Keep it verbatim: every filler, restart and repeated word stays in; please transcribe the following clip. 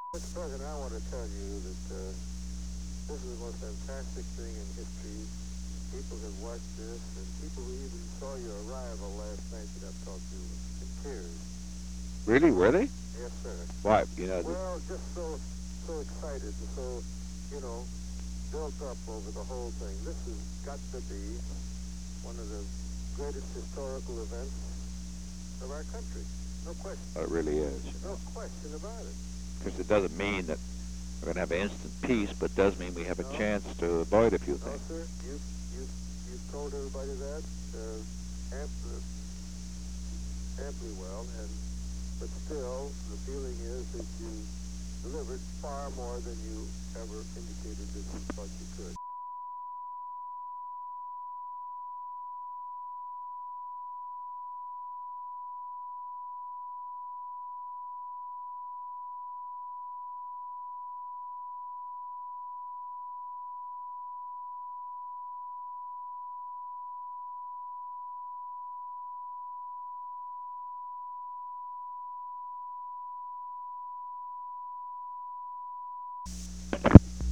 Mister President, I want to tell you that uh, this is the most fantastic thing in history. People have watched this, and people who even saw your arrival last night that I've talked to in tears. Really, were they? Yes, sir. Why? You know, the, Well, just so so excited and so, you know, built up over the whole thing. This has got to be one of the greatest historical events of our country. No question. it really is. You No know, question about it. because it doesn't mean that we're going to have instant peace, but does mean we have a No. chance to avoid a few No, things. sir. You you you've told everybody that uh, amply, amply well, and but still, the feeling is that you delivered far more than you ever indicated that you thought you could.